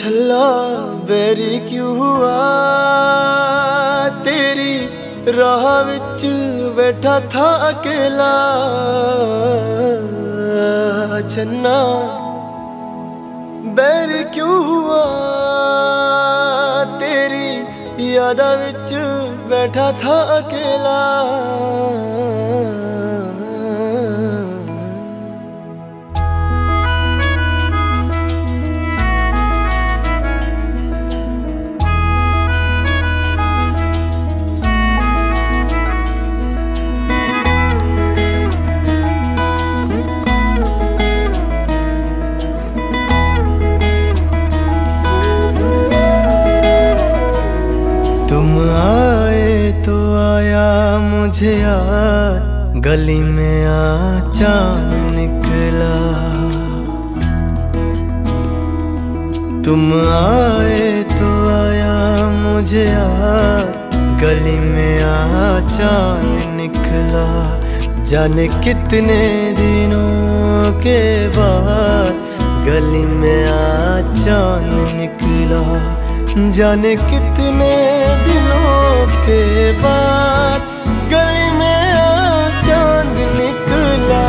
छल्ला बैरी क्यों हुआ तेरी राह विच बैठा था अकेला। चन्ना बैरी क्यों हुआ तेरी यादा विच बैठा था अकेला। तुम आए तो आया मुझे याद, गली में चांद निकला। तुम आए तो आया मुझे याद, गली में चांद निकला। जाने कितने दिनों के बाद गली में चांद निकला। जाने कितने दिनों के बाद गली में चांद निकला।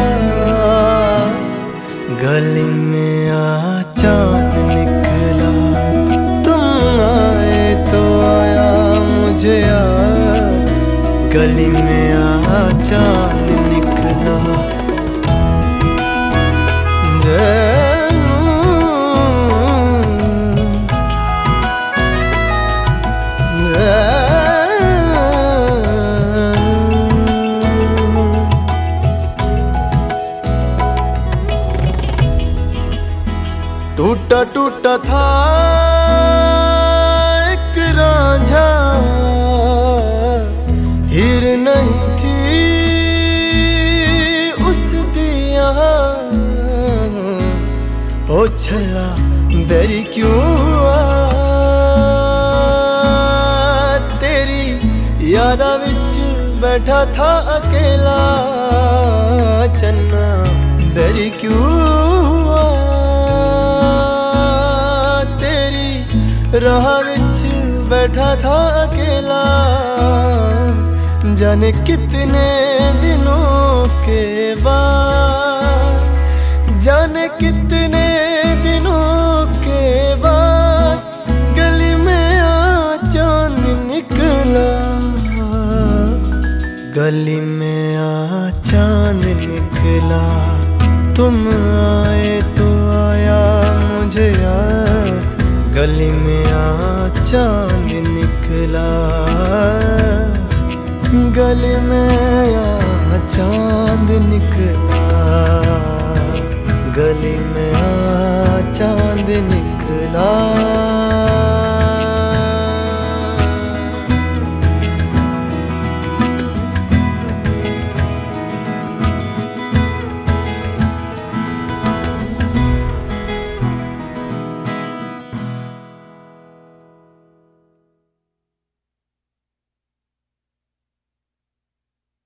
गली में चांद निकला। तुम आए तो आया मुझे याद, गली में चांद निकला। टूटा टूटा था एक रांझा, हीर नहीं थी उस दिया। ओ छल्ला बैरी क्यों हुआ तेरी यादा विच बैठा था अकेला। चन्ना बैरी क्यों हुआ राह विच बैठा था अकेला। जाने कितने दिनों के बाद, जाने कितने दिनों के बाद गली में चांद निकला। गली में चांद निकला। तुम आए तो आया मुझे याद, गली में चांद निकला। गली में चांद निकला। गली में चांद निकला।